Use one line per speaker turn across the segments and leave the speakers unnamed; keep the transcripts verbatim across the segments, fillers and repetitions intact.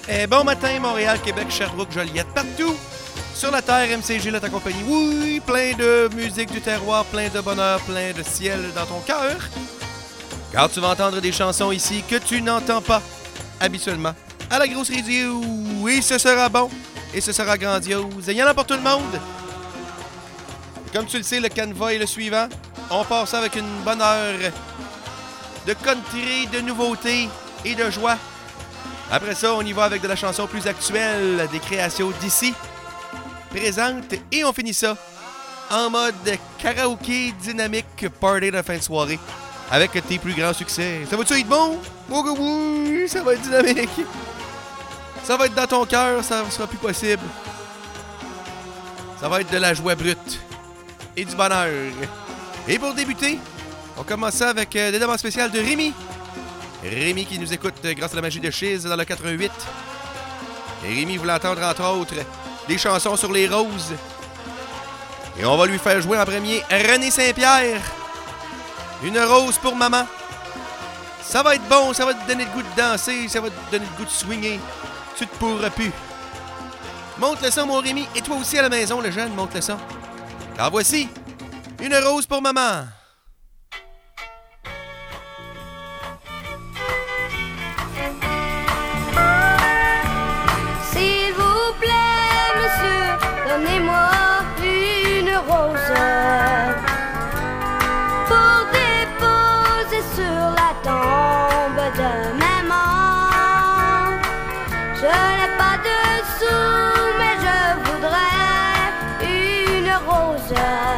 Eh, bon matin, Montréal, Québec, Sherbrooke, Joliette, partout sur la terre, M C G, là, ta compagnie. Oui, plein de musique du terroir, plein de bonheur, plein de ciel dans ton cœur. Car tu vas entendre des chansons ici que tu n'entends pas habituellement à la grosse radio. Oui, ce sera bon et ce sera grandiose. Il y en a pour tout le monde. Et comme tu le sais, le canevas est le suivant. On part ça avec une bonne heure de country, de nouveautés et de joie. Après ça, on y va avec de la chanson plus actuelle, des créations d'ici, présentes, et on finit ça en mode karaoké dynamique party de fin de soirée avec tes plus grands succès. Ça va-tu être bon? Oh que oui, ça va être dynamique. Ça va être dans ton cœur, ça ne sera plus possible. Ça va être de la joie brute et du bonheur. Et pour débuter, on commence ça avec euh, des demandes spéciales de Rémi. Rémi qui nous écoute grâce à la magie de Chiz dans le quatre-vingt-huit. Et Rémi voulait entendre entre autres des chansons sur les roses. Et on va lui faire jouer en premier René Saint-Pierre. Une rose pour maman. Ça va être bon, ça va te donner le goût de danser, ça va te donner le goût de swinger. Tu te pourras plus. Monte le son, mon Rémi. Et toi aussi à la maison, le jeune, monte le son. Car voici une rose pour maman.
Donnez-moi une rose pour déposer sur la tombe de maman. Je n'ai pas de sous, mais je voudrais une rose,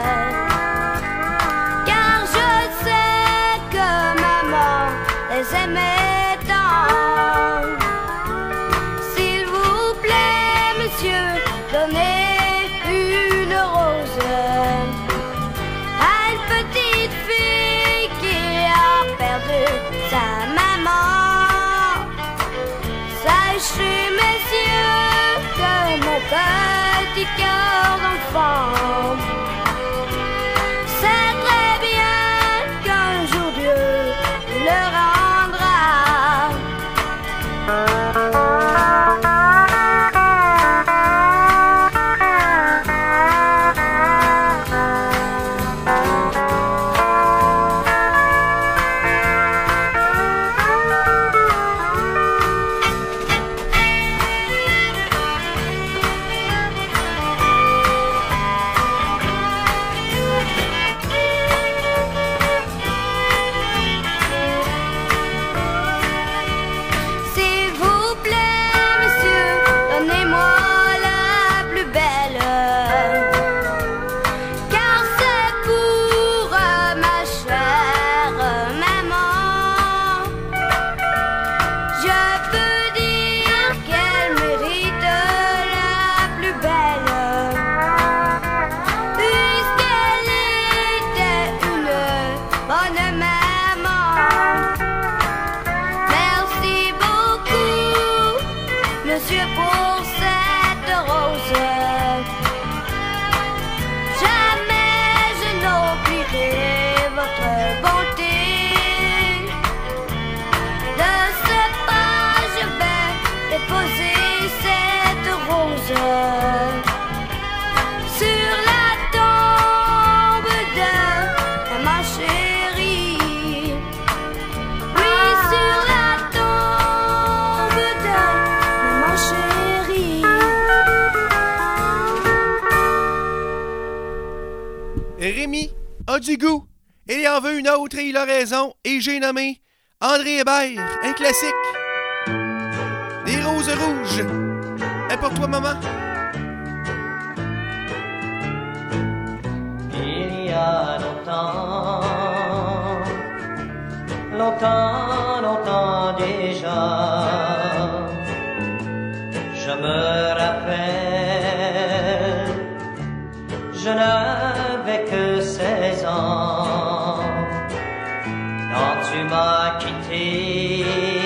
car je sais que maman les aimait tant. S'il vous plaît, monsieur, donnez une rose à une petite fille qui a perdu sa maman. Sachez, messieurs, que mon petit cœur d'enfant sait très bien qu'un jour Dieu le rendra.
Rémi a du goût. Il en veut une autre et il a raison. Et j'ai nommé André Hébert, un classique. Des roses rouges. Et pour toi, maman?
Il y a longtemps, longtemps, longtemps déjà, je me rappelle, je n'avais que seize ans quand tu m'as quitté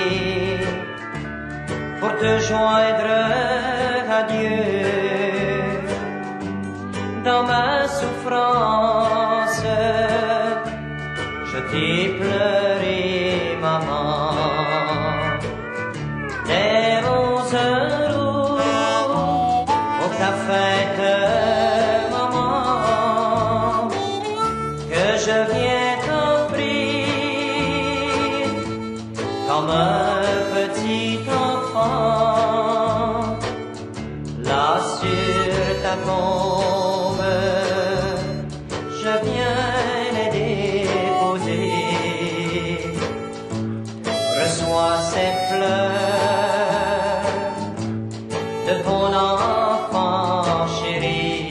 pour te joindre à Dieu. Dans ma souffrance, je t'ai pleuré, maman. Les roses de ton enfant chéri.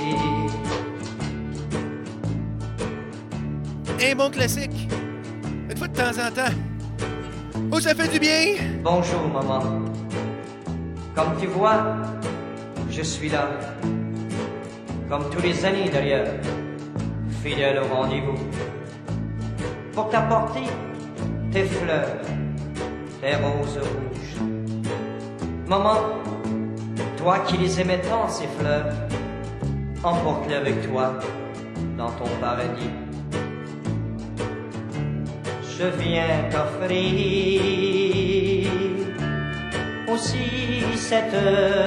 Un bon classique. Une fois de temps en temps. Oh, ça fait du bien!
Bonjour, maman. Comme tu vois, je suis là. Comme tous les années d'ailleurs, fidèle au rendez-vous. Pour t'apporter tes fleurs, tes roses rouges. Maman, toi qui les aimais tant, ces fleurs, emporte-les avec toi dans ton paradis. Je viens t'offrir aussi cette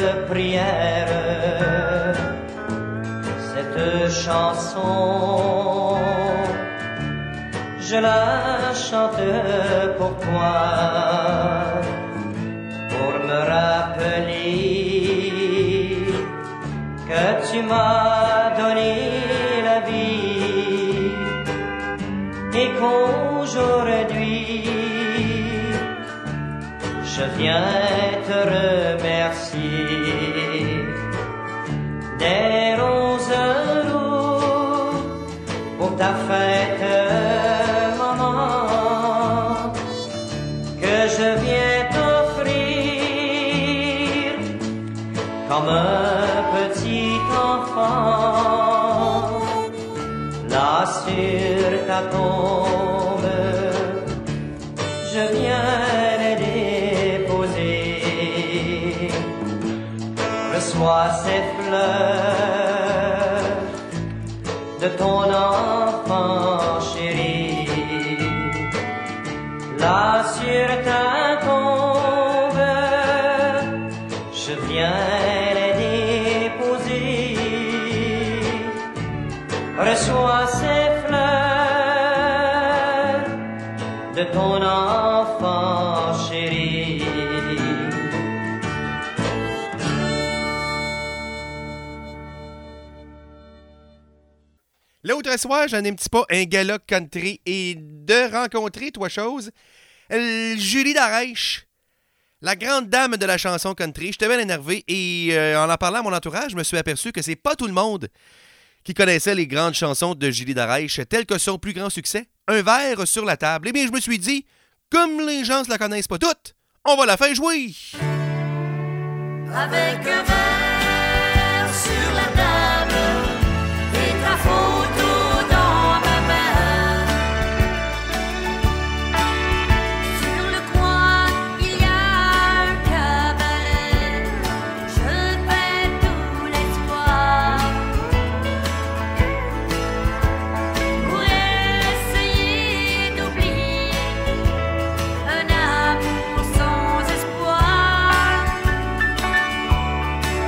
prière, cette chanson. Je la chante pour toi, pour me rappeler que tu m'as donné la vie et qu'aujourd'hui je viens te remercier. Des roses rouges pour ta fête, maman, que je viens t'offrir comme un petit enfant. Là sur ta tombe, je viens les déposer. Reçois ces fleurs de ton enfant chéri. Là sur ta tombe, je viens les déposer. Reçois ces fleurs de ton enfant chéri.
L'autre soir, j'en ai un petit pas un gala country et de rencontrer, toi chose, Julie Darèche, la grande dame de la chanson country. J'étais bien énervé et euh, en en parlant à mon entourage, je me suis aperçu que c'est pas tout le monde qui connaissait les grandes chansons de Julie Darèche, telles que son plus grand succès, Un verre sur la table. Eh bien, je me suis dit, comme les gens ne la connaissent pas toutes, on va la faire jouer!
Avec un verre sur la table et ta photo dans ma main. Sur le coin, il y a un cabaret. Je perds tout l'espoir pour essayer d'oublier un amour sans espoir.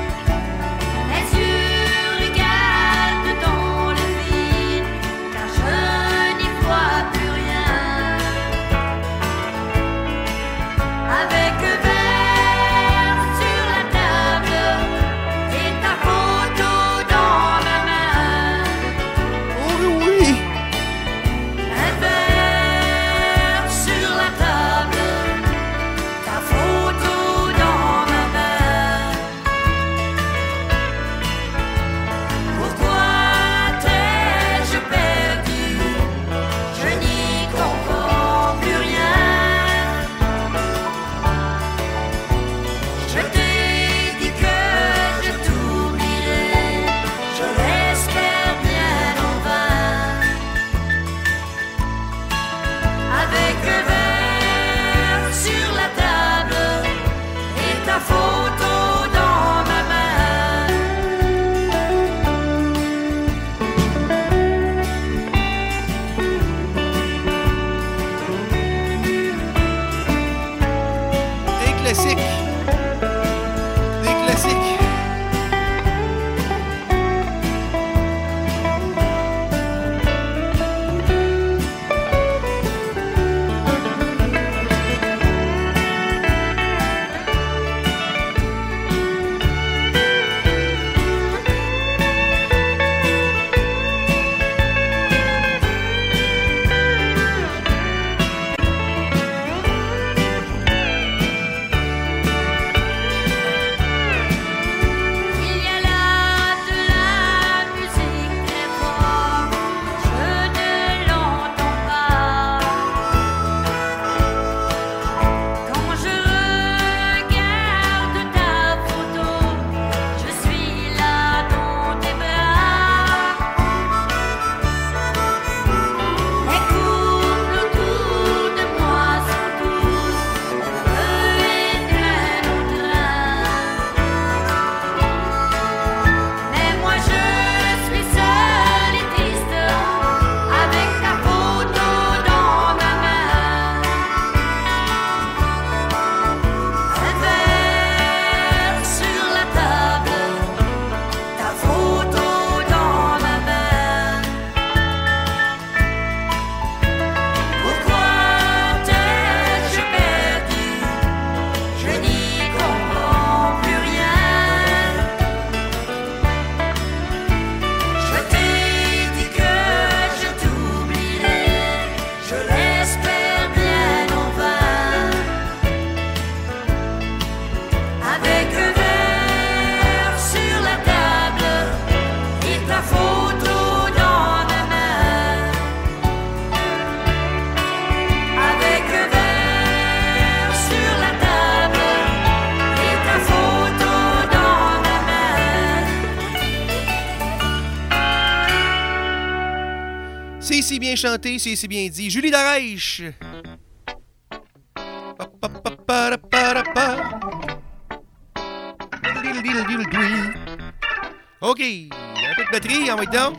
si bien chanté, c'est si bien dit. Julie Darèche. OK, un peu de batterie, envoie donc.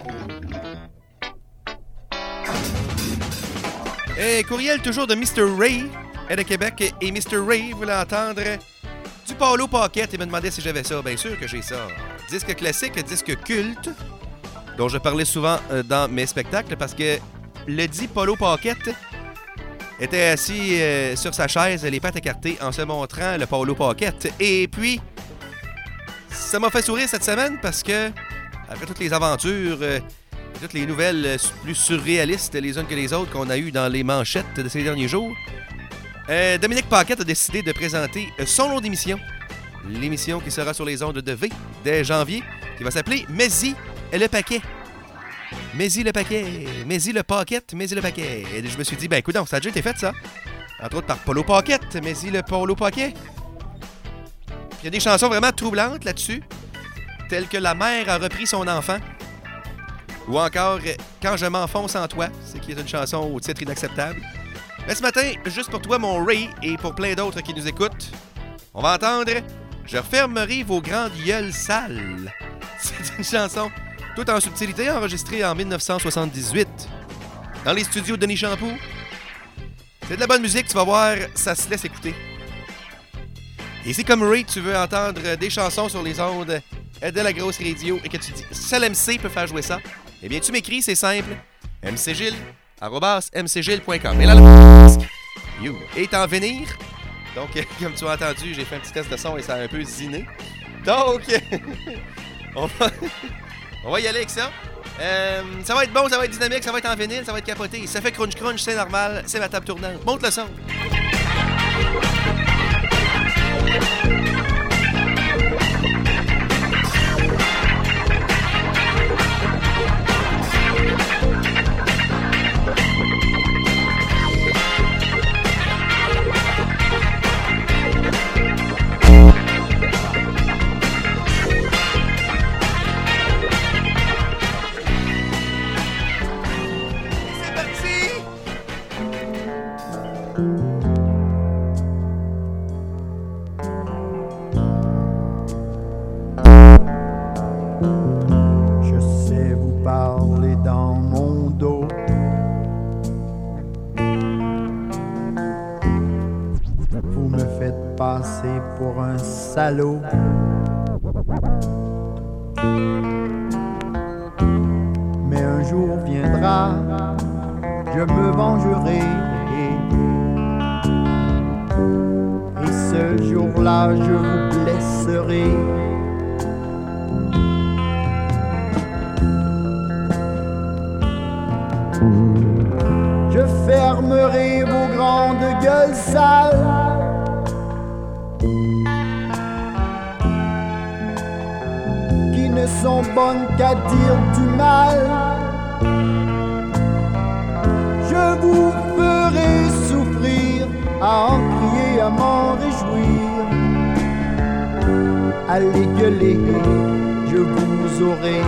Et courriel toujours de mister Ray, est de Québec. Et mister Ray voulait entendre du Paulo Pocket et me demandait si j'avais ça. Bien sûr que j'ai ça. Disque classique, disque culte, dont je parlais souvent dans mes spectacles parce que le dit Paulo Pocket était assis euh, sur sa chaise, les pattes écartées, en se montrant le Paulo Pocket. Et puis, ça m'a fait sourire cette semaine parce que, après toutes les aventures, euh, toutes les nouvelles euh, plus surréalistes les unes que les autres qu'on a eues dans les manchettes de ces derniers jours, euh, Dominique Paquette a décidé de présenter euh, son lot d'émission. L'émission qui sera sur les ondes de V dès janvier, qui va s'appeler Mais-y et le paquet. Mais-y le paquet, mais-y le Pocket, mais-y le paquet. Et je me suis dit, ben écoute, ça a déjà été fait ça. Entre autres par Paulo Pocket, mais-y le Paulo Pocket. Il y a des chansons vraiment troublantes là-dessus, telles que La mère a repris son enfant, ou encore Quand je m'enfonce en toi, c'est qui est une chanson au titre inacceptable. Mais ce matin, juste pour toi, mon Ray, et pour plein d'autres qui nous écoutent, on va entendre Je refermerai vos grandes gueules sales. C'est une chanson tout en subtilité enregistrée en dix-neuf cent soixante-dix-huit dans les studios de Denis Champoux. C'est de la bonne musique, tu vas voir, ça se laisse écouter. Et si comme Ray, tu veux entendre des chansons sur les ondes de la grosse radio et que tu dis seul M C peut faire jouer ça, eh bien tu m'écris, c'est simple, mcgilles arobase m c gilles point com. Et là, le you est en venir. Donc, comme tu as entendu, j'ai fait un petit test de son et ça a un peu ziné. Donc, on va, on va y aller avec ça. Euh, ça va être bon, ça va être dynamique, ça va être en vinyle, ça va être capoté. Ça fait crunch crunch, c'est normal, c'est ma table tournante. Monte le son.
Pour un salaud. Mais un jour viendra, je me vengerai. Et ce jour-là, je vous blesserai. Je fermerai vos grandes gueules sales. Ne sont bonnes qu'à dire du mal. Je vous ferai souffrir, à en crier, à m'en réjouir. Allez gueuler, je vous aurai.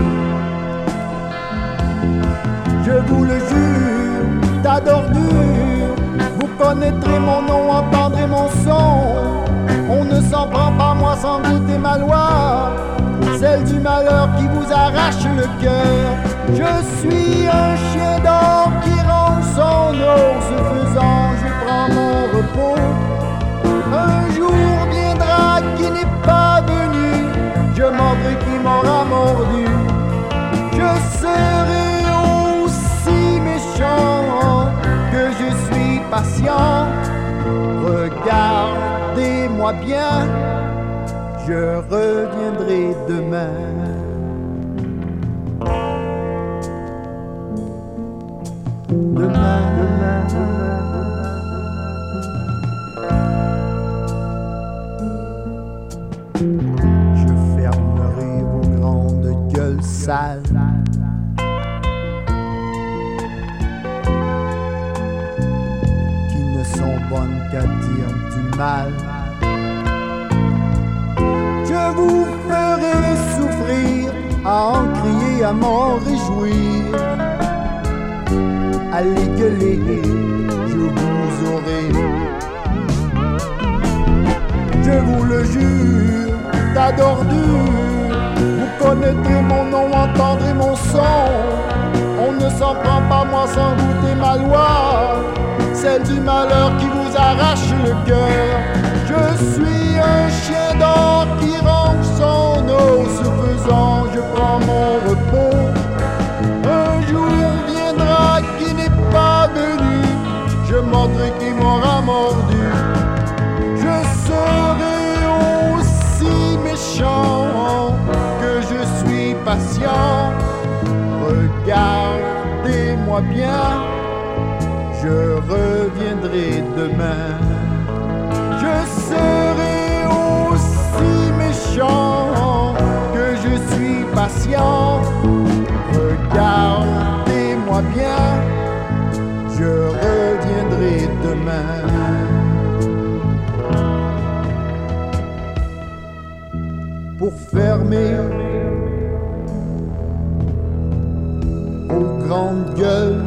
Je vous le jure, tas d'ordures, vous connaîtrez mon nom, entendrez mon son. On ne s'en prend pas, moi, sans goûter ma loi, celle du malheur qui vous arrache le cœur. Je suis un chien d'or qui ronge son eau. Ce faisant, je prends mon repos. Un jour viendra qui n'est pas venu, je mordrai qui m'aura mordu. Je serai aussi méchant que je suis patient. Regardez-moi bien, je reviendrai demain. Demain, demain, demain. Je fermerai vos grandes gueules sales. Qui ne sont bonnes qu'à dire du mal. Je vous ferai souffrir, à en crier, à m'en réjouir. allez gueuler, je vous aurai. Je vous le jure, tas d'ordures, vous connaîtrez mon nom, entendrez mon son. On ne s'en prend pas, moi, sans goûter ma loi, celle du malheur qui vous arrache le cœur. Je suis un chien d'or qui ronge son os, ce faisant je prends mon repos. Un jour viendra qui n'est pas venu, je montrerai qui m'aura mordu. Je serai aussi méchant que je suis patient. Regardez-moi bien, je reviendrai demain. Je serai aussi méchant que je suis patient. Regardez-moi bien, je reviendrai demain. Pour fermer aux grandes gueules.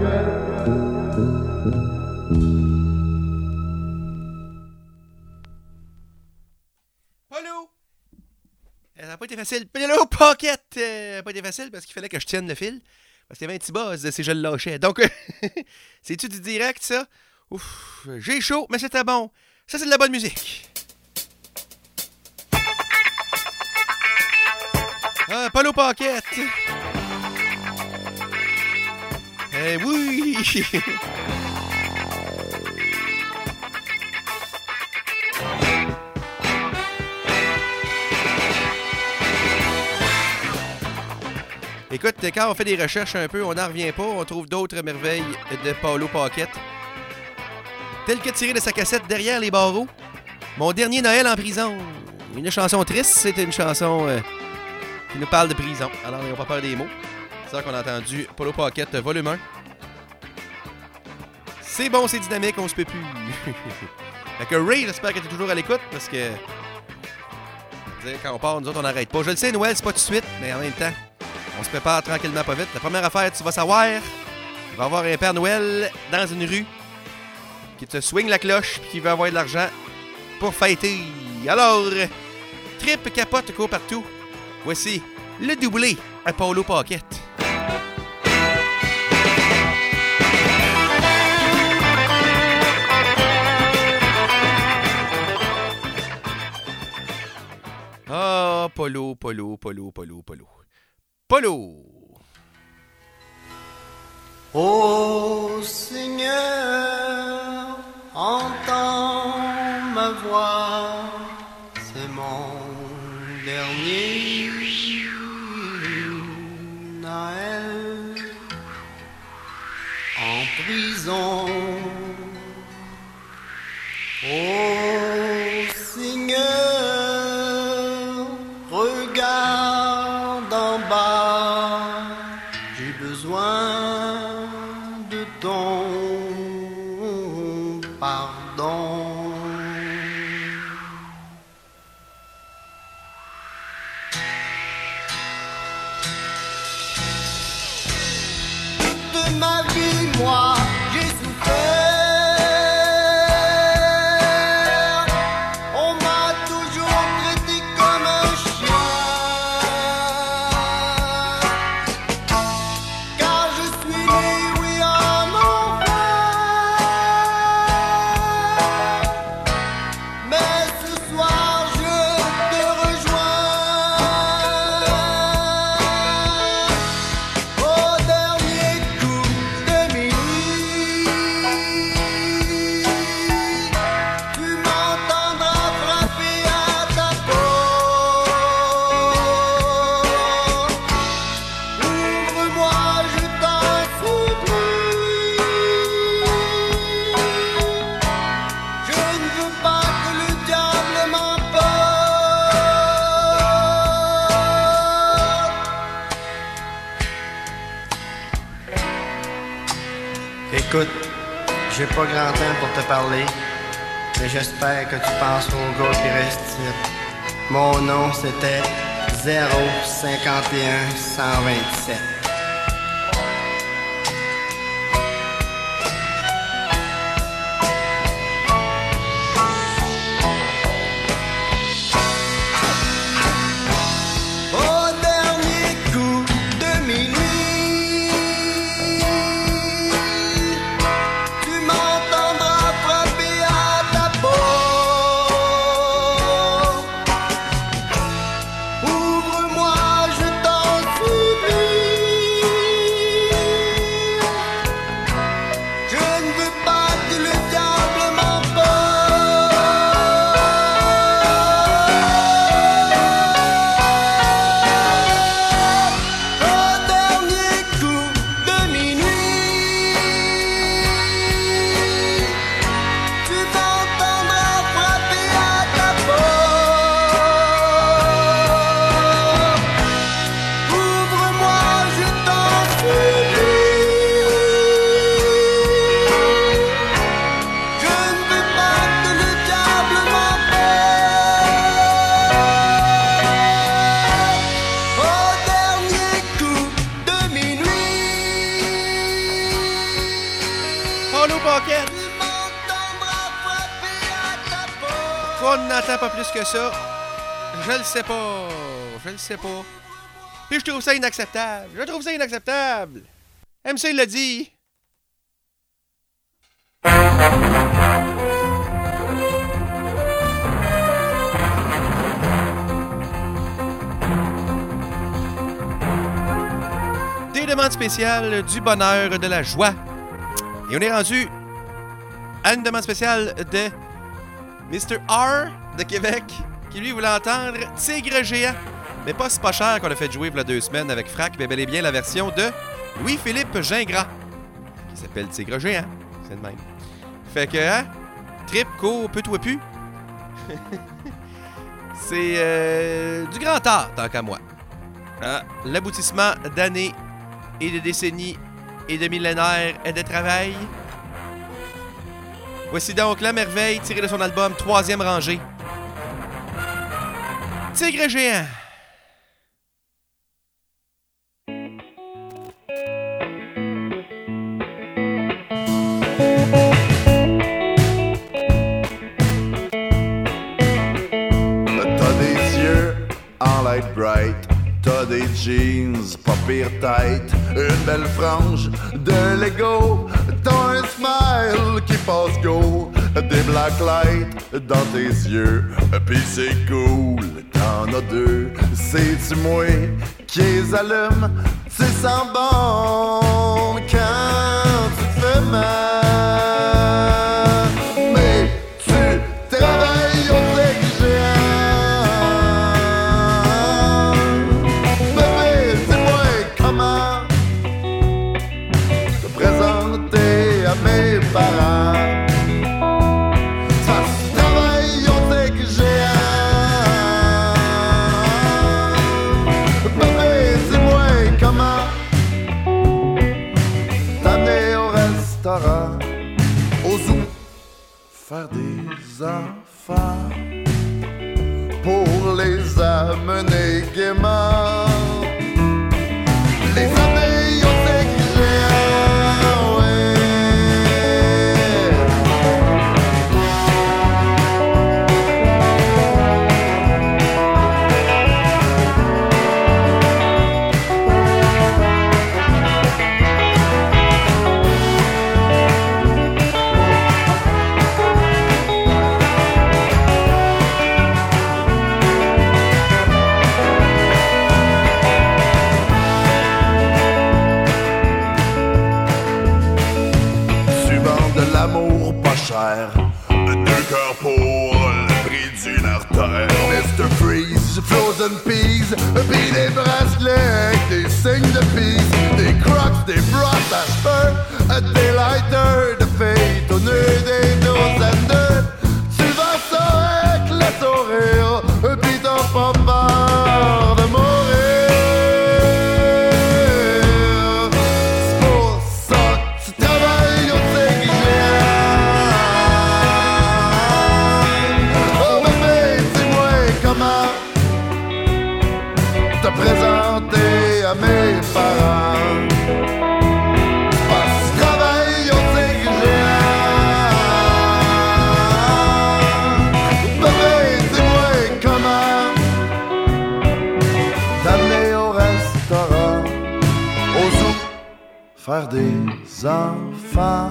Polo! Ça n'a pas été facile. Polo Pocket! Euh, ça n'a pas été facile parce qu'il fallait que je tienne le fil. Parce qu'il y avait un petit buzz si je le lâchais. Donc, c'est-tu du direct, ça? Ouf, j'ai chaud, mais c'était bon. Ça, c'est de la bonne musique. Ah, Polo Pocket! Eh oui! Écoute, quand on fait des recherches un peu, on n'en revient pas, on trouve d'autres merveilles de Polo Pocket. Tel que tiré de sa cassette Derrière les barreaux, Mon dernier Noël en prison. Une chanson triste, c'est une chanson euh, qui nous parle de prison. Alors, n'ayons pas peur des mots. C'est ça qu'on a entendu Polo Pocket, volume un. C'est bon, c'est dynamique, on se peut plus. Fait que Ray, j'espère que t'es toujours à l'écoute, parce que... Quand on part, nous autres, on n'arrête pas. Je le sais, Noël, c'est pas tout de suite, mais en même temps, on se prépare tranquillement pas vite. La première affaire, tu vas savoir, il va y avoir un Père Noël dans une rue qui te swing la cloche et qui veut avoir de l'argent pour fêter. Alors, trip, capote, court partout. Voici le doublé à Polo Pocket. Ah, Polo, Polo, Polo, Polo, Polo. Polo!
Ô Seigneur, entends ma voix, c'est mon dernier Noël en prison. Ô Seigneur, regarde en bas, j'ai besoin de ton pardon. Toute ma vie, moi, j'ai souffert. On m'a toujours traité comme un chien, car je suis né, oui, en enfer. Mais ce soir, je te rejoins au dernier coup de minuit. Tu m'entendras frapper à ta porte. Ouvre-moi, je t'en supplie. Je ne veux pas que le diable m'emporte. Écoute, j'ai pas grand temps pour te parler, mais j'espère que tu penses au gars qui reste ici. Mon nom, c'était zéro cinquante et un cent vingt-sept.
plus que ça, je le sais pas. Je le sais pas. Puis je trouve ça inacceptable. Je trouve ça inacceptable. M C l'a dit. Des demandes spéciales, du bonheur, de la joie. Et on est rendu à une demande spéciale de mister R de Québec, qui lui voulait entendre Tigre géant. Mais pas si pas cher qu'on a fait jouer il y a deux semaines avec Frac, mais bel et bien la version de Louis-Philippe Gingras, qui s'appelle Tigre géant. C'est le même. Fait que, hein? Trip, court, peu toi pu. C'est euh, du grand art, tant qu'à moi. Hein? L'aboutissement d'années et de décennies et de millénaires de travail. Voici donc la merveille tirée de son album Troisième rangée. Tigre géant.
T'as des yeux en light bright, t'as des jeans, pas pire tête, une belle frange de Lego, t'as un smile qui passe go, des black lights dans tes yeux, pis c'est cool, t'en as deux, c'est-tu moi qui les allume, tu sens bon quand tu te fais mal, mais tu travailles au tigre géant. Bébé, dis-moi comment te présenter à mes parents. Ça se travaille au tigre géant. Bébé, dis-moi comment t'amener au restaurant, au zoo, faire des enfants pour les amener gaiement, les amener au tigre géant, ouais. Tu vends de l'amour pas cher, deux cœurs pour le prix d'une artère. mister Freeze, Frozen Peas, pis des bracelets avec des signes de peace, des crocs, des brosses à cheveux, des lighters de fête au nœud des dos à deux. Tu vends ça avec le sourire, pis t'as pas peur de mourir. C'est pour ça que tu travailles au tigre géant. Oh bébé, dis-moi comment te présenter à mes parents. Parce que je travaille au tigre géant. Bébé, dis-moi comment t'amener au restaurant, au zoo, faire des enfants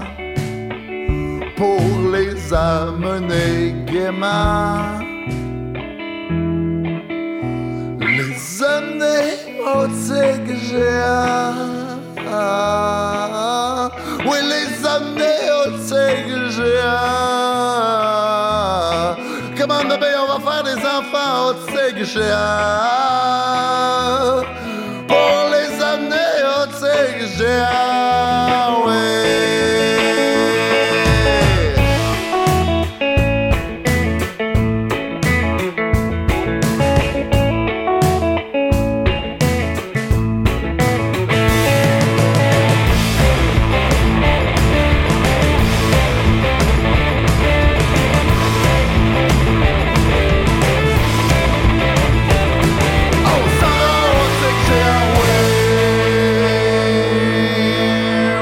pour les amener gaiement, les amener au tigre géant. Oui, les amener au tigre géant. Comment bébé, on va faire des enfants au tigre géant pour les amener au tigre géant, oui.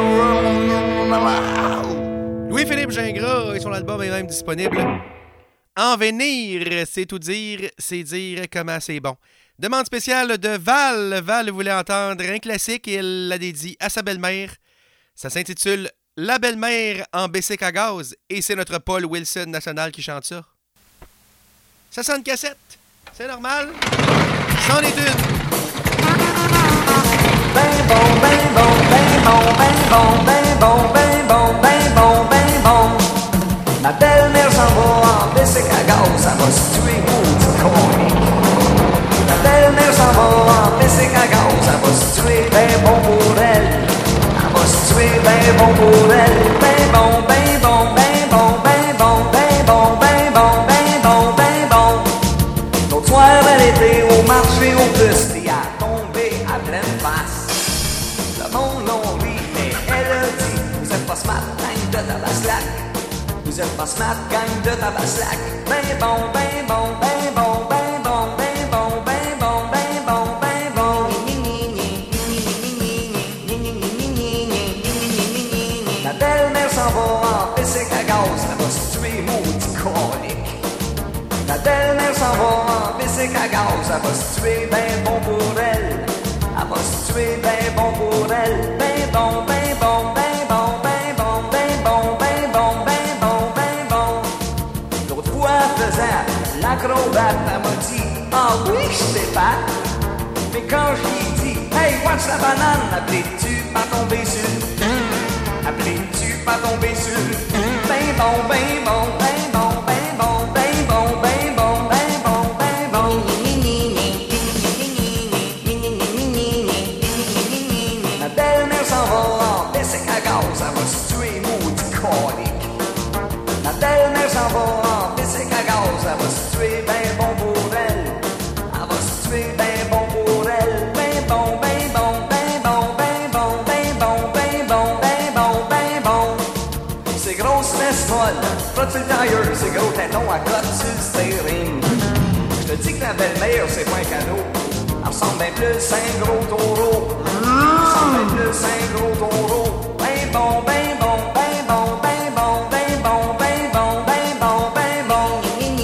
Louis-Philippe Gingras et son album est même disponible en venir. C'est tout dire, c'est dire comment c'est bon. Demande spéciale de Val. Val voulait entendre un classique et elle l'a dédié à sa belle-mère. Ça s'intitule « La belle-mère en bicycle à gaz » et c'est notre Paul Wilson national qui chante ça. Ça sonne cassette. C'est normal. C'en est une.
Ben bon, ben bon, ben bon, ben bon, ben bon, ben bon, ben bon, ben bon. Ma belle-mère s'en va en bicycle à gaz, ça va se tuer, maudit conique. Ma belle-mère s'en va en bicycle à gaz, ça va se tuer, ben bon pour elle. Elle va se tuer, ben bon pour elle. Ben bon, ben bon, ben bon, ben bon, ben bon, ben bon, ben bon, ben bon. L'autre soir, elle était au marché au plus, et a tombé à pleine face. Le monde l'on rit, mais elle a dit, vous êtes pas smart, gang de tabaslac. Vous êtes pas smart, gang de tabaslac. Ben bon, ben bon, ben bon, ben bon, ben bon, ben bon, ben bon, ben bon. La belle-mère s'en va en bicycle à gaz, elle va se tuer, maudit colique. La belle-mère s'en va en bicycle à gaz, elle va se tuer, ben bon pour elle. Elle va se tuer, ben bon pour elle. Ben bon, ben bon, ben bon, ben bon, ben bon, ben bon, ben bon, ben bon. L'autre fois, faisant l'acrobate, elle m'a dit, ah oui, je sais pas. Mais quand je lui ai dit, hey, watch la banane, appelais-tu pas tomber sur? Appelais-tu pas tomber sur? Ben bon, ben bon, ben bon, ben bon, ben bon, ben bon, ben bon, ben bon. Ma belle-mère s'en va en bicycle à gaz, elle va se tuer, maudit colique. Ma belle-mère s'en va en bicycle à gaz, elle va se tuer, ben bon pour elle. Elle va se tuer, ben bon pour elle. Ben bon, ben bon, ben bon, ben bon, ben bon, ben bon, ben bon, ben bon. C'est grosse messe folle, frotte sur le tailleur, c'est gros téton à cote sur le steering. Je te dis que ta belle-mère, c'est pas un canot. Elle ressemble bien plus à un gros taureau. Elle ressemble bien plus à un gros taureau. Ben bon, ben bon, ben bon, ben bon, ben bon, ben bon, ben bon, ben bon.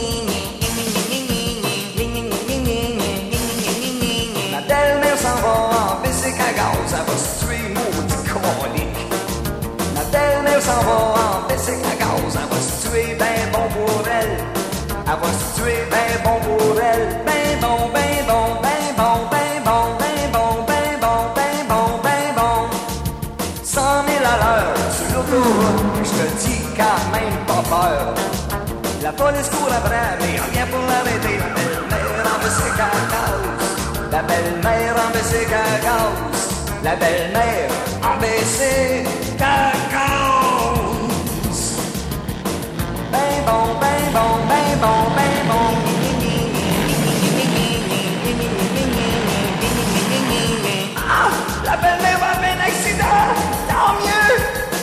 Ma belle-mère s'en va en bicycle à gaz, elle va se tuer, maudit colique. Ma belle-mère s'en va en bicycle à gaz, elle va se tuer, ben bon pour elle. Elle va se tuer, ben bon pour elle. Ben bon, ben bon, ben bon, ben bon, ben bon, ben bon, ben bon, ben bon. Cent mille à l'heure sur l'autoroute, je te dis quand même pas peur. La police court après, mais rien pour l'arrêter. La belle-mère en bicycle à gaz. La belle-mère en bicycle à gaz. La belle-mère en bicycle à gaz. Ben bon, ben bon, ben bon, ben bon. Ah, la belle-mère va faire un accident. Tant mieux.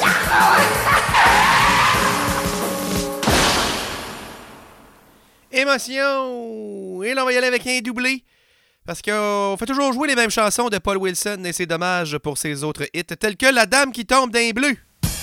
Émotion! Et là, on va y aller avec un doublé. Parce qu'on fait toujours jouer les mêmes chansons de Paul Wilson et c'est dommage pour ses autres hits, tels que La Dame qui tombe d'un bleu.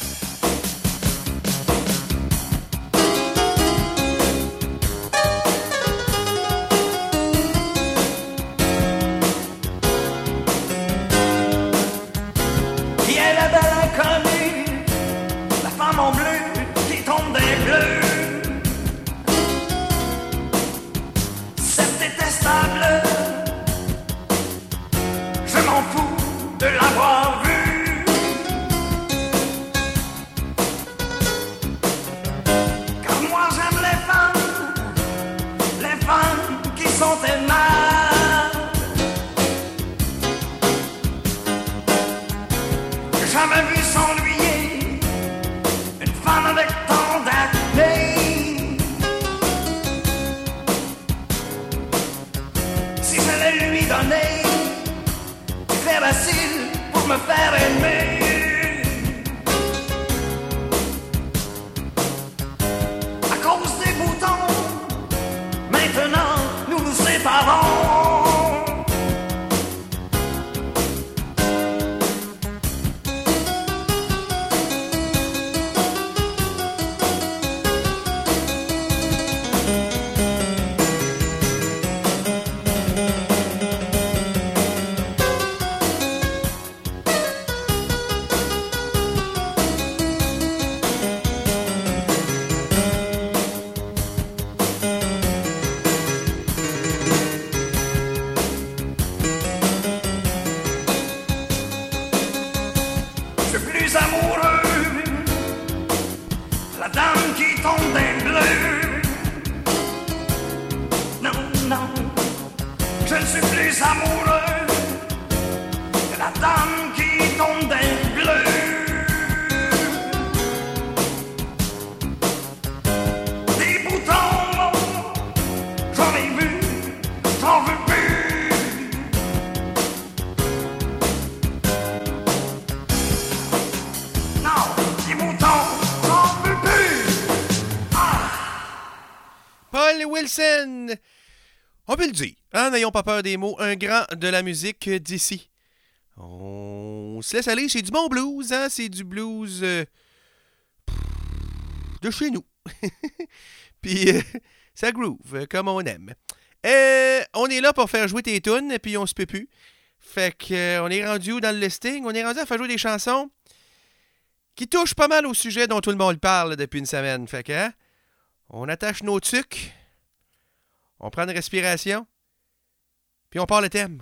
Qui est la belle inconnue, la femme en bleu qui tombe d'un bleu? C'est détestable, je m'en fous de l'avoir vue. Car moi j'aime les femmes, les femmes qui sont aimables. J'ai jamais vu s'ennuyer une femme avec tant d'acné. Si j'allais lui donner du fer facile pour me faire aimer, à cause des boutons, maintenant nous nous séparons. Je ne suis plus amoureux de la dame qui tombe d'un bleu. Des boutons, j'en ai vu, j'en veux plus. Non, des boutons, j'en veux plus. Ah.
Paul Wilson! On peut le dire, hein, n'ayons pas peur des mots, un grand de la musique d'ici. On se laisse aller, c'est du bon blues, hein, c'est du blues euh, de chez nous. Puis euh, ça groove, euh, comme on aime. Euh, on est là pour faire jouer tes tunes, puis on se peut plus. Fait que euh, on est rendu où dans le listing? On est rendu à faire jouer des chansons qui touchent pas mal au sujet dont tout le monde parle depuis une semaine. Fait que, hein, on attache nos tucs. On prend une respiration, puis on part le thème.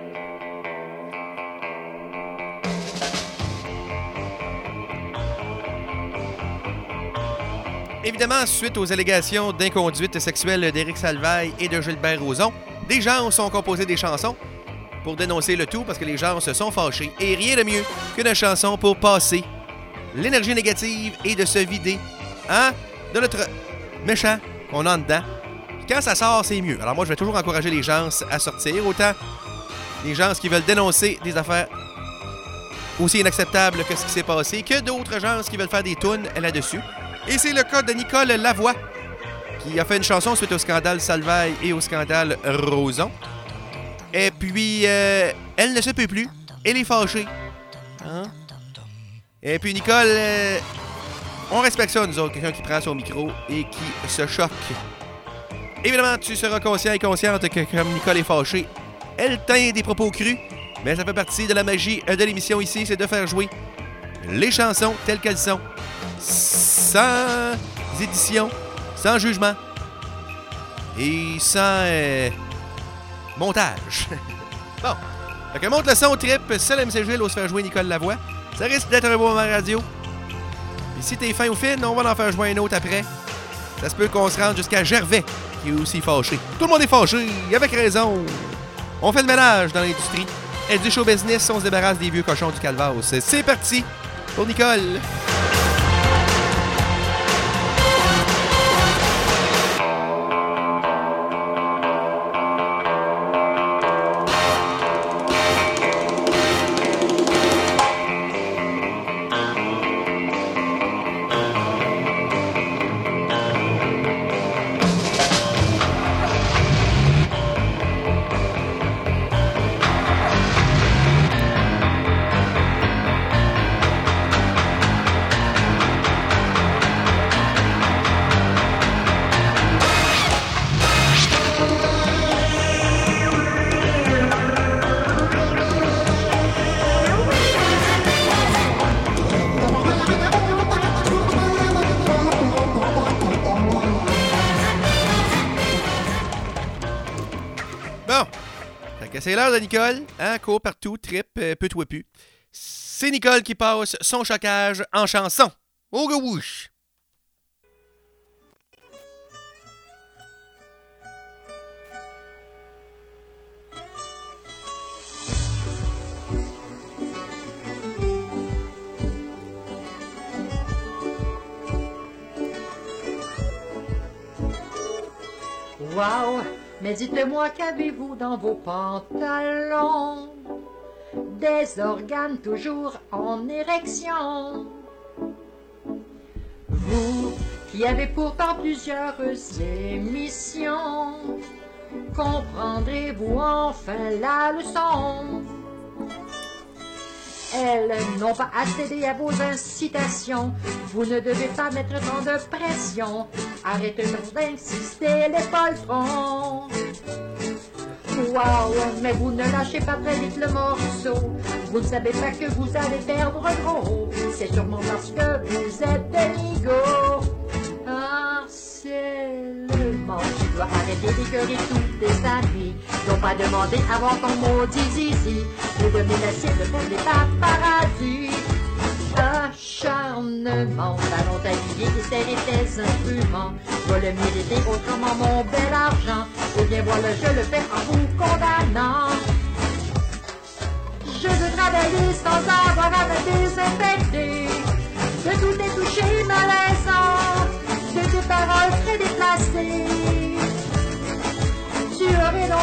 Évidemment, suite aux allégations d'inconduite sexuelle d'Éric Salvaille et de Gilbert Rozon, des gens ont composé des chansons pour dénoncer le tout parce que les gens se sont fâchés. Et rien de mieux qu'une chanson pour passer l'énergie négative et de se vider, hein, de notre méchant qu'on a en dedans. Quand ça sort, c'est mieux. Alors moi, je vais toujours encourager les gens à sortir. Autant les gens qui veulent dénoncer des affaires aussi inacceptables que ce qui s'est passé, que d'autres gens qui veulent faire des tunes là-dessus. Et c'est le cas de Nicole Lavoie, qui a fait une chanson suite au scandale Salvaille et au scandale Rozon. Et puis, euh, elle ne se peut plus. Elle est fâchée. Hein? Et puis, Nicole, euh, on respecte ça, nous autres. Quelqu'un qui prend son micro et qui se choque. Évidemment, tu seras conscient et consciente que comme Nicole est fâchée, elle teint des propos crus, mais ça fait partie de la magie de l'émission ici, c'est de faire jouer les chansons telles qu'elles sont, sans édition, sans jugement et sans euh, montage. Bon, fait que monte le son, trip, seul M C G ose faire jouer Nicole Lavoie. Ça risque d'être un beau moment radio. Et si t'es fin ou fine, on va en faire jouer un autre après. Ça se peut qu'on se rende jusqu'à Gervais, qui est aussi fâché. Tout le monde est fâché, avec raison. On fait le ménage dans l'industrie. Et du show business, on se débarrasse des vieux cochons du Calvados. C'est parti pour Nicole. C'est l'heure de Nicole, hein, court partout, trip, euh, peu toi pu. C'est Nicole qui passe son chocage en chanson. Au gauche.
Wow! Mais dites-moi, qu'avez-vous dans vos pantalons? Des organes toujours en érection. Vous, qui avez pourtant plusieurs émissions, comprendrez-vous enfin la leçon? Elles n'ont pas à céder à vos incitations. Vous ne devez pas mettre tant de pression. Arrêtez d'insister les poltrons. Wow, mais vous ne lâchez pas très vite le morceau. Vous ne savez pas que vous allez perdre gros. C'est sûrement parce que vous êtes des nigauds. Ah, c'est le manche. Tu dois arrêter d'écœurer tous tes amis. Ils n'ont pas demandé avant ton maudit zizi de devenir la cible pour les paparazzis. Acharnement, ballon taillé et serrer tes instruments. Je vais le mériter autrement mon bel argent. Ou bien voilà, je le fais en vous condamnant.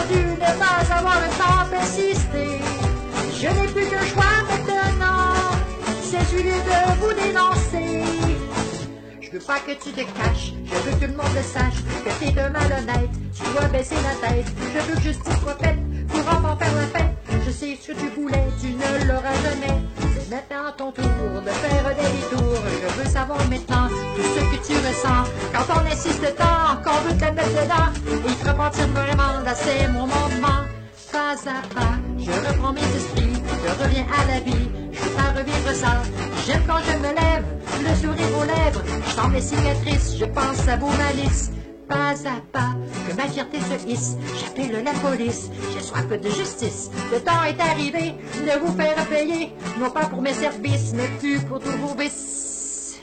perdu de pas avoir le temps persisté. Je n'ai plus qu'un choix maintenant, c'est celui de vous dénoncer. Je veux pas que tu te caches, je veux que tout le monde le sache, que t'es un malhonnête, tu dois baisser la tête. Je veux que justice soit faite pour enfin faire la fête. Je sais ce que tu voulais, tu ne l'auras jamais. C'est maintenant ton tour de faire des détours. Je veux savoir maintenant tout ce que tu ressens quand on insiste tant, qu'on veut te mettre dedans et te repentir vraiment, là c'est mon moment. Pas à pas, je reprends mes esprits, je reviens à la vie, je veux pas revivre ça. J'aime quand je me lève, le sourire aux lèvres, je sens mes cicatrices, je pense à vos malices. Pas à pas, que ma fierté se hisse, j'appelle la police, j'ai soif de justice. Le temps est arrivé de vous faire payer, non pas pour mes services, mais plus pour tous vos vices.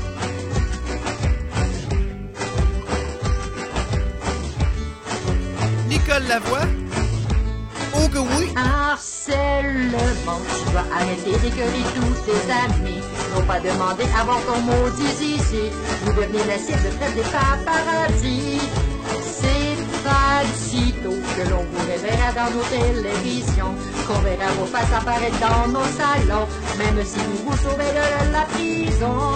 Nicole Lavoie. Oh que oui!
Harcèlement, tu dois arrêter d'écœurer tous tes amis. N'ont pas demandé avant ton maudit zizi. Vous devenez la cible de traite des paparazzis. C'est pas sitôt que l'on vous reverra dans nos télévisions, qu'on verra vos faces apparaître dans nos salons, même si vous vous sauvez de la prison.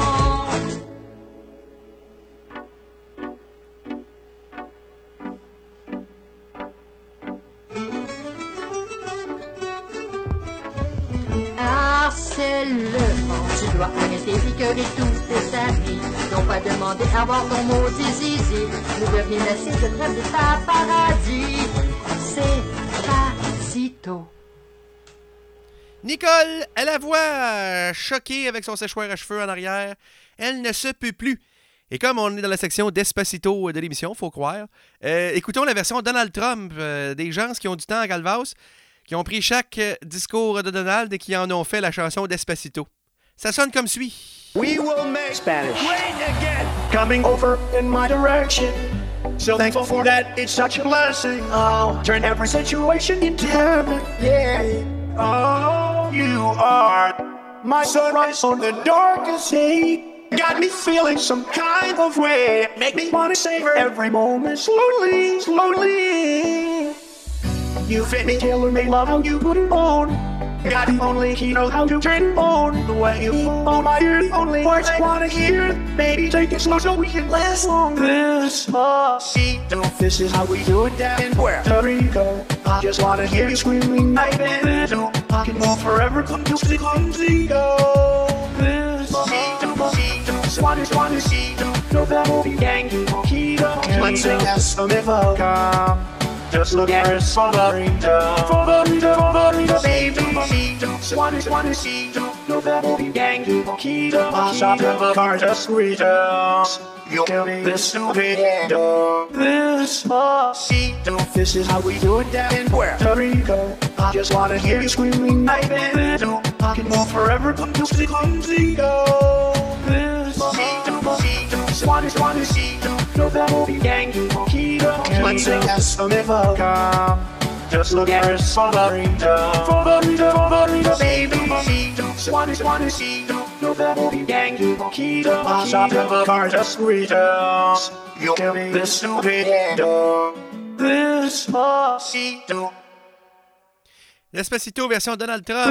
Harcèlement, tu dois arrêter d'écœurer tous tes amis. N'ont pas demandé à voir ton maudit zizi. Nous devenez la cible de traite des paparazzis. C'est pas sitôt.
Nicole, à la voix choquée avec son séchoir à cheveux en arrière, elle ne se peut plus. Et comme on est dans la section Despacito de l'émission, faut croire, euh, écoutons la version Donald Trump euh, des gens qui ont du temps à Calvas, qui ont pris chaque euh, discours de Donald et qui en ont fait la chanson Despacito. Ça sonne comme suit.
We will make Spanish great again, coming over in my direction. So thankful for that, it's such a blessing. Oh, turn every situation into heaven, yeah. Oh, you are my sunrise on the darkest day. Got me feeling some kind of way. Make me wanna savor every moment slowly, slowly. You fit me, tailor-made, love how you put it on. Got the only key, know how to turn it on. The way you on my ear, the only words I wanna hear. Baby, take it slow so we can last long. This Despacito, this is how we do it down in Puerto Rico. I just wanna hear you screaming, I Benito. I can move forever, come to stick on Zico. Despacito, Despacito, Swan is Swan is Cito. No, that will be Yankee, Mojito. Let's sing as a Mivoca. Just look at her, favorita, favorita, favorita, baby. Swan is Swan is Cito. No, that will be Yankee, Mojito. I'll shop in the car, just Ritos. You'll tell me this stupido. This Despacito, this is how we do it down in Puerto Rico. I just wanna hear you screaming, I Benito. I can move forever, come to stick on Zico. This Despacito, Swan is Swan is Cito. No, that will be Yankee, Mojito. Let's sing as a Mivoca. Just look at her, favorita, favorita, favorita, baby. Swan is Swan is Cito. No, that will be Yankee, Mojito. I'll shop in the car, just Ritos. You'll tell me this stupido. This Despacito.
Despacito version Donald Trump.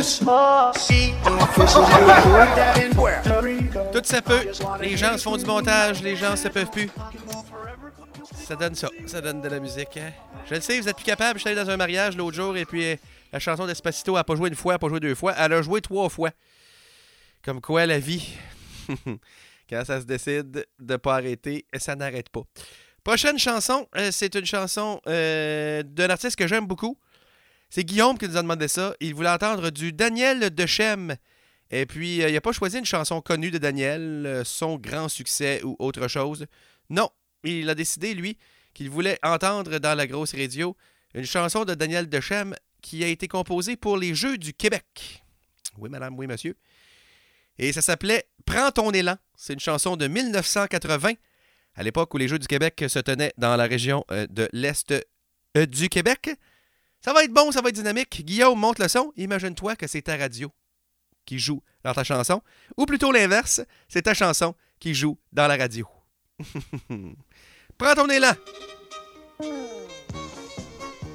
Tout ça peut. Les gens se font du montage, les gens se peuvent plus. Ça donne ça. Ça donne de la musique. Hein? Je le sais, vous êtes plus capable. Je suis allé dans un mariage l'autre jour et puis la chanson Despacito n'a pas joué une fois, elle n'a pas joué deux fois. Elle a joué trois fois. Comme quoi, la vie, quand ça se décide de ne pas arrêter, ça n'arrête pas. Prochaine chanson, euh, c'est une chanson euh, d'un artiste que j'aime beaucoup. C'est Guillaume qui nous a demandé ça. Il voulait entendre du Daniel Dechem. Et puis, euh, il n'a pas choisi une chanson connue de Daniel, euh, son grand succès ou autre chose. Non, il a décidé, lui, qu'il voulait entendre dans la grosse radio une chanson de Daniel Dechem qui a été composée pour les Jeux du Québec. Oui, madame, oui, monsieur. Et ça s'appelait « Prends ton élan ». C'est une chanson de mille neuf cent quatre-vingts, à l'époque où les Jeux du Québec se tenaient dans la région euh, de l'Est euh, du Québec. Ça va être bon, ça va être dynamique. Guillaume, monte le son. Imagine-toi que c'est ta radio qui joue dans ta chanson. Ou plutôt l'inverse, c'est ta chanson qui joue dans la radio. Prends ton élan.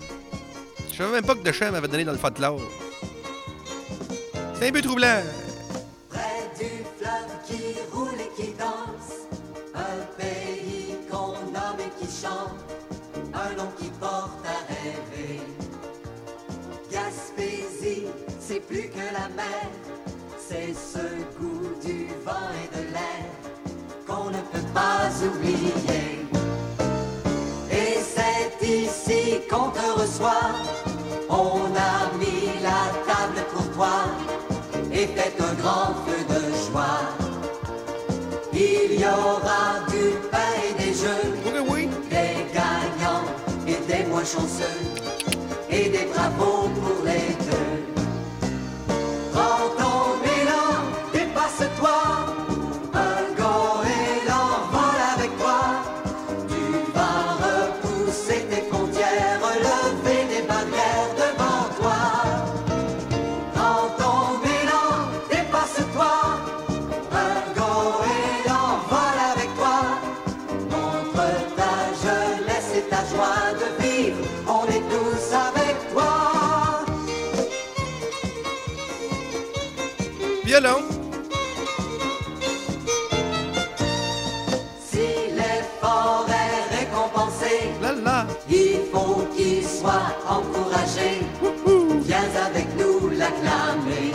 savais même pas que Deschamps m'avait donné dans le folklore. C'est un peu troublant.
Près du fleuve qui roule et qui danse, un pays qu'on nomme et qui chante, un nom qui porte à rêver. Gaspésie, c'est plus que la mer, c'est ce goût du vent et de l'air qu'on ne peut pas oublier. Et c'est ici qu'on te reçoit, on a mis la table pour toi et fait un grand feu de joie. Il y aura du pain et des jeux,
Oui, oui.
des gagnants et des moins chanceux, et des bravos pour les deux. Prends ton élan, dépasse-toi, un goéland vole avec toi. Tu vas repousser tes frontières, relever des barrières devant toi. Prends ton élan, dépasse-toi, un goéland vole avec toi. Montre ta jeunesse et ta joie de vivre, on est tous avec toi.
Violon.
Si l'effort est récompensé,
Là, là.
il faut qu'il soit encouragé. Viens avec nous l'acclamer.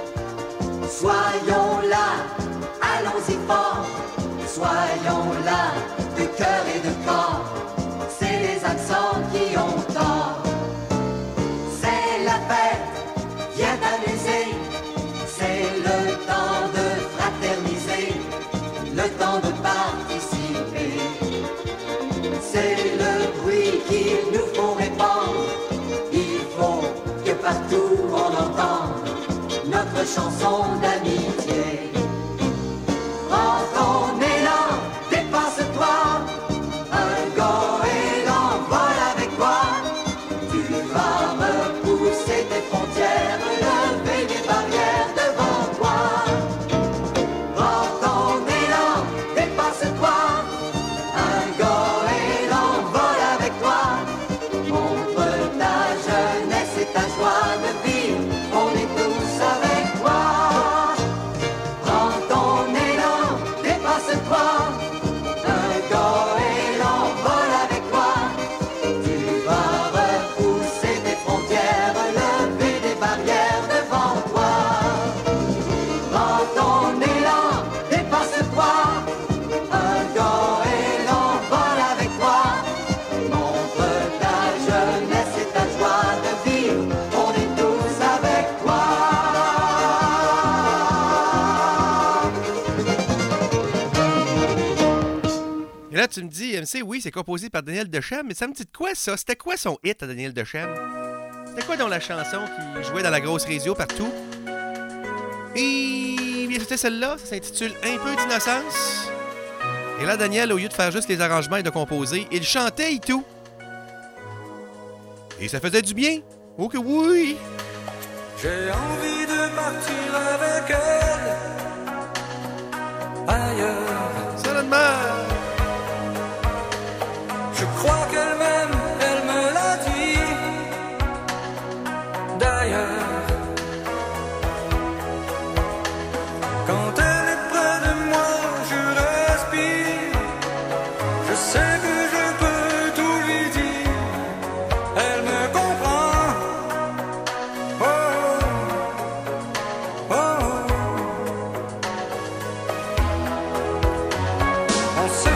Soyons là, allons-y fort. Soyons là, de cœur et de corps. C'est les accents qui ont tort. C'est la fête, viens t'amuser. C'est le temps de fraterniser, le temps de participer. C'est le bruit qu'il nous faut répandre. Il faut que partout on entende notre chanson d'amitié. Prends ton élan, dépasse-toi, un goéland vole avec toi. Tu vas repousser tes frontières, lever des barrières devant toi. Prends ton élan, dépasse-toi, un goéland vole avec toi. Montre ta jeunesse et ta joie de vivre, on est tous avec toi. Prends ton élan, dépasse-toi, un goéland vole avec toi. Tu vas repousser tes frontières, lever des barrières devant toi. Prends ton élan, dépasse-toi, un goéland vole avec toi. Montre ta jeunesse et ta joie de vivre, on est tous avec toi.
Et là, tu me dis, M C, oui, c'est composé par Daniel Deschamps, mais ça me dit de quoi, ça? C'était quoi son hit à Daniel Deschamps? C'était quoi dans la chanson qui jouait dans la grosse radio partout? Et bien, c'était celle-là, ça s'intitule Un peu d'innocence. Et là, Daniel, au lieu de faire juste les arrangements et de composer, il chantait et tout. Et ça faisait du bien. Oh que oui!
J'ai envie de partir avec elle ailleurs.
Seulement.
Je crois qu'elle m'aime, elle me l'a dit. D'ailleurs, quand elle est près de moi, je respire. Je sais que je peux tout lui dire. Elle me comprend. Oh, oh, oh. On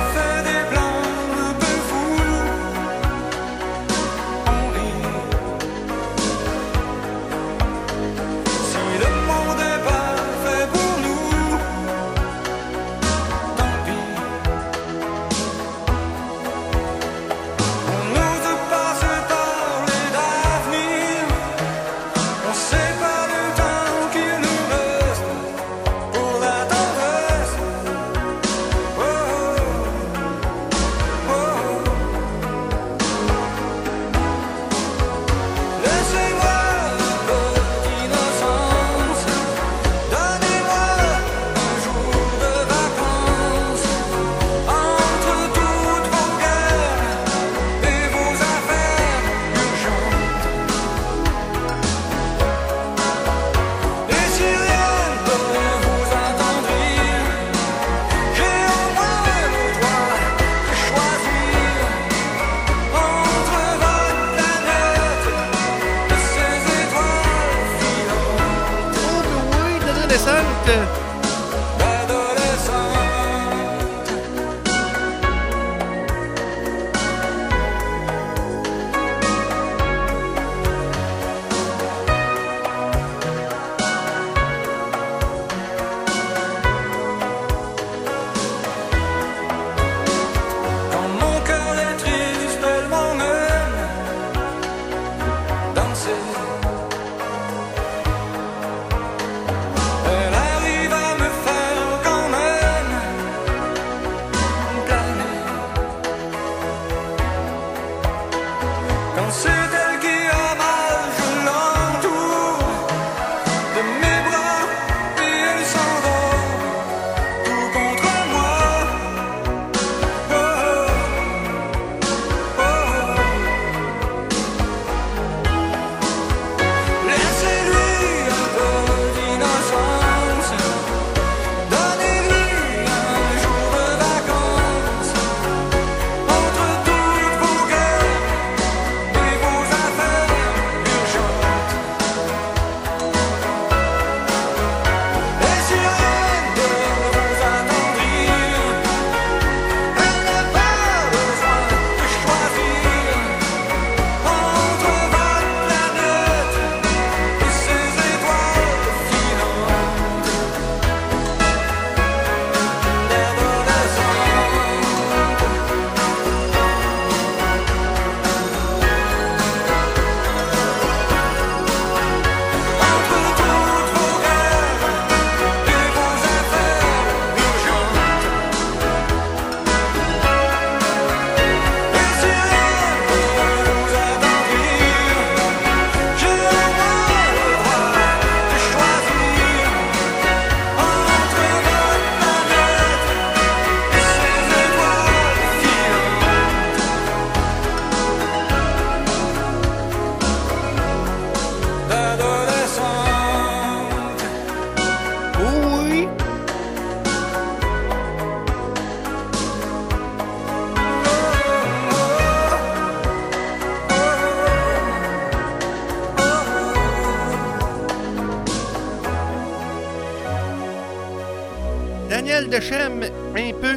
Daniel Dechem, un peu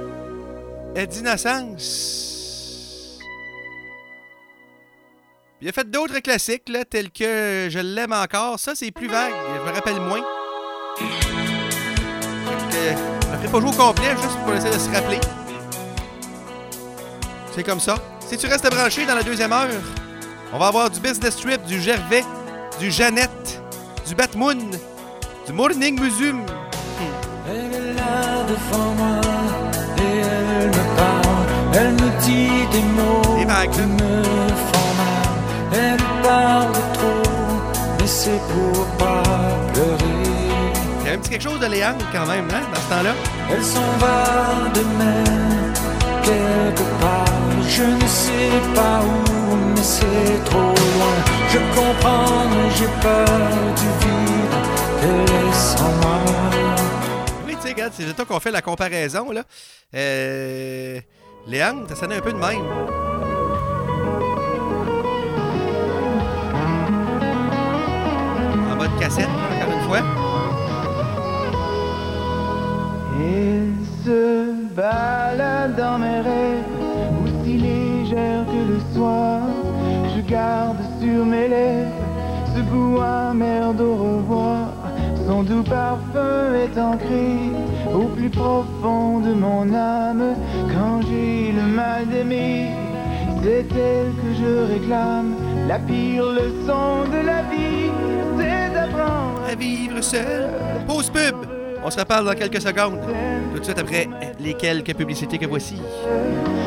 d'innocence. Il a fait d'autres classiques, là, tels que Je l'aime encore. Ça, c'est plus vague, je me rappelle moins. Donc, euh, je ne ferai pas jouer au complet, juste pour essayer de se rappeler. C'est comme ça. Si tu restes branché dans la deuxième heure, on va avoir du Business Trip, du Gervais, du Jeannette, du Batmoun, du Morning Musume.
Elle est là devant moi et elle me parle, elle me dit des mots qui me font mal. Elle parle trop, mais c'est pour pas pleurer.
Il y a un petit quelque chose de Léandre quand même, hein, dans ce temps-là.
Elle s'en va demain, quelque part, je ne sais pas où, mais c'est trop loin. Je comprends, mais j'ai peur du vide qu'elle laisse en moi.
Regarde, c'est toi qu'on fait la comparaison, là. Euh... Léandre, ça sonnait un peu de même. En mode cassette, encore une fois.
Elle se balade dans mes rêves, aussi légère que le soir. Je garde sur mes lèvres ce goût amer d'au revoir. Son doux parfum est ancré au plus profond de mon âme. Quand j'ai le mal d'aimer, c'est elle que je réclame. La pire leçon de la vie, c'est d'apprendre
à vivre seul. Pause pub! On se reparle dans quelques secondes. Tout de suite après les quelques publicités que voici.